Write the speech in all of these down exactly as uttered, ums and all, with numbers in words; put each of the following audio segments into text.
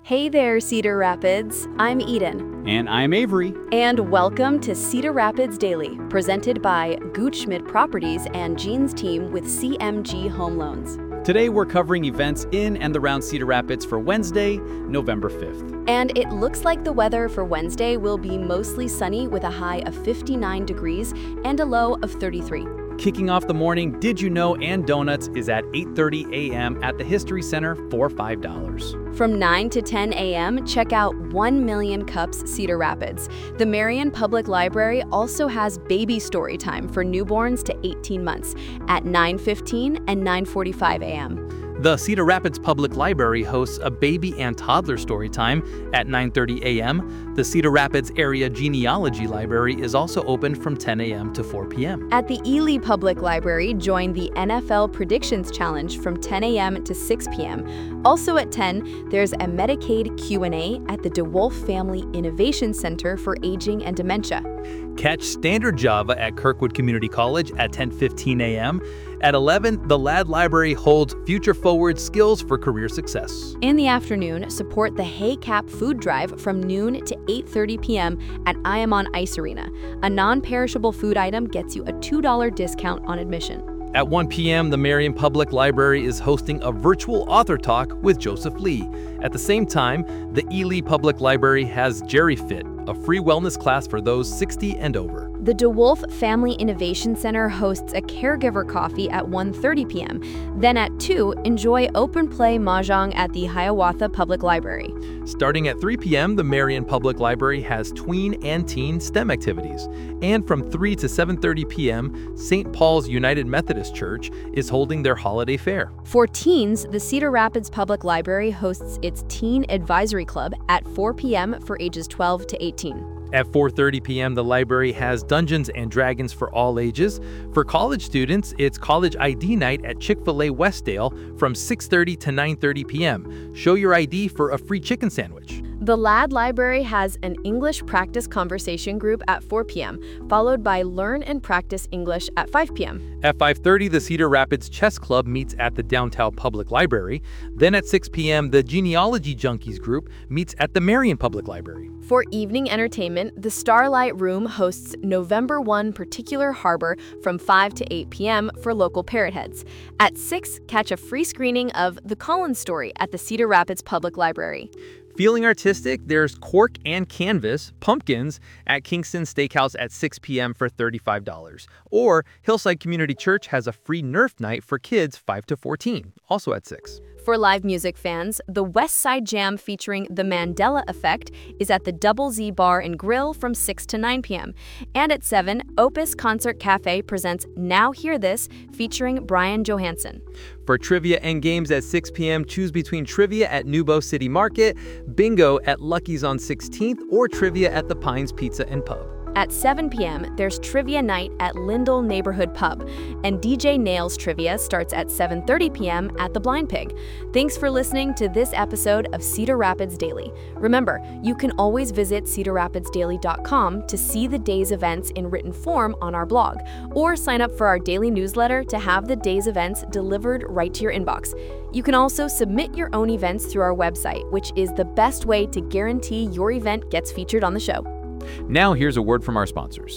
Hey there, Cedar Rapids. I'm Eden. And I'm Avery. And welcome to Cedar Rapids Daily, presented by Gutschmidt Properties and Jean's team with C M G Home Loans. Today we're covering events in and around Cedar Rapids for Wednesday, November fifth. And it looks like the weather for Wednesday will be mostly sunny with a high of fifty-nine degrees and a low of thirty-three. Kicking off the morning, Did You Know and Donuts is at eight thirty a m at the History Center for five dollars. From nine to ten a m, check out one million Cups Cedar Rapids. The Marion Public Library also has baby story time for newborns to eighteen months at nine fifteen and nine forty-five a m The Cedar Rapids Public Library hosts a baby and toddler story time at nine thirty a m The Cedar Rapids Area Genealogy Library is also open from ten a m to four p m At the Ely Public Library, join the N F L Predictions Challenge from ten a m to six p m Also at ten, there's a Medicaid Q and A at the DeWolf Family Innovation Center for Aging and Dementia. Catch Standard Java at Kirkwood Community College at ten fifteen a m At eleven, the Ladd Library holds Future Forward Skills for Career Success. In the afternoon, support the Hay Cap Food Drive from noon to eight thirty p m at I Am on Ice Arena. A non-perishable food item gets you a two dollar discount on admission. At one p m, the Marion Public Library is hosting a virtual author talk with Joseph Lee. At the same time, the Ely Public Library has Jerry Fit, a free wellness class for those sixty and over. The DeWolf Family Innovation Center hosts a caregiver coffee at one thirty p m Then at two, enjoy open play mahjong at the Hiawatha Public Library. Starting at three p m, the Marion Public Library has tween and teen STEM activities. And from three to seven thirty p m, Saint Paul's United Methodist Church is holding their holiday fair. For teens, the Cedar Rapids Public Library hosts its Teen Advisory Club at four p m for ages twelve to eighteen. At four thirty p m, the library has Dungeons and Dragons for all ages. For college students, it's College I D Night at Chick-fil-A Westdale from six thirty to nine thirty p m Show your I D for a free chicken sandwich. The Ladd Library has an English practice conversation group at four p m, followed by Learn and Practice English at five p m At five thirty, the Cedar Rapids Chess Club meets at the Downtown Public Library. Then at six p m, the Genealogy Junkies group meets at the Marion Public Library. For evening entertainment, the Starlight Room hosts November first Particular Harbor from five to eight p m for local parrot heads. At six, catch a free screening of The Collins Story at the Cedar Rapids Public Library. Feeling artistic, there's Cork and Canvas, Pumpkins, at Kingston Steakhouse at six p m for thirty-five dollars. Or Hillside Community Church has a free Nerf night for kids five to fourteen, also at six. For live music fans, the West Side Jam featuring The Mandela Effect is at the Double Z Bar and Grill from six to nine p m And at seven, Opus Concert Cafe presents Now Hear This featuring Brian Johansson. For trivia and games at six p m, choose between trivia at Nubo City Market, bingo at Lucky's on sixteenth, or trivia at the Pines Pizza and Pub. At seven p m, there's Trivia Night at Lindell Neighborhood Pub, and D J Nails Trivia starts at seven thirty p m at the Blind Pig. Thanks for listening to this episode of Cedar Rapids Daily. Remember, you can always visit cedar rapids daily dot com to see the day's events in written form on our blog, or sign up for our daily newsletter to have the day's events delivered right to your inbox. You can also submit your own events through our website, which is the best way to guarantee your event gets featured on the show. Now here's a word from our sponsors.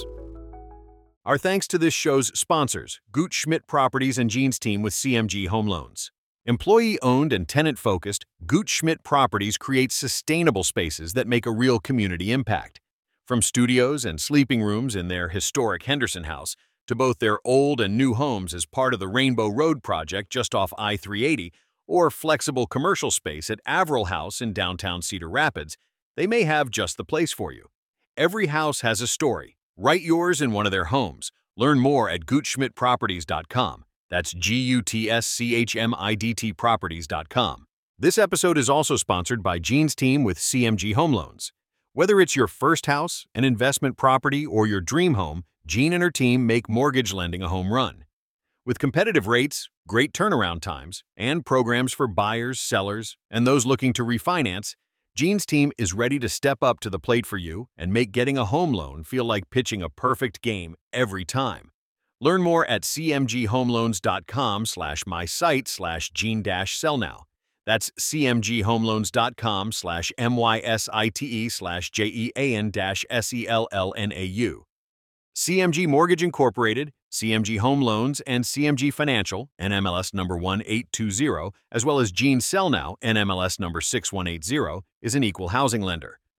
Our thanks to this show's sponsors, Gutschmidt Properties and Jean's team with C M G Home Loans. Employee-owned and tenant-focused, Gutschmidt Properties creates sustainable spaces that make a real community impact. From studios and sleeping rooms in their historic Henderson house to both their old and new homes as part of the Rainbow Road project just off I three eighty, or flexible commercial space at Averill House in downtown Cedar Rapids, they may have just the place for you. Every house has a story. Write yours in one of their homes. Learn more at gutschmidt properties dot com. That's G U T S C H M I D T properties dot com. This episode is also sponsored by Jean's team with C M G Home Loans. Whether it's your first house, an investment property, or your dream home, Jean and her team make mortgage lending a home run. With competitive rates, great turnaround times, and programs for buyers, sellers, and those looking to refinance, Jean's team is ready to step up to the plate for you and make getting a home loan feel like pitching a perfect game every time. Learn more at c m g home loans dot com slash my site slash Jean dash sell now. That's cmghomeloans.com slash M-Y-S-I-T-E slash J-E-A-N dash S-E-L-L-N-A-U. C M G Mortgage Incorporated, C M G Home Loans, and C M G Financial, N M L S number one eight two zero, as well as Gene Sellnow, N M L S number six one eight zero, is an equal housing lender.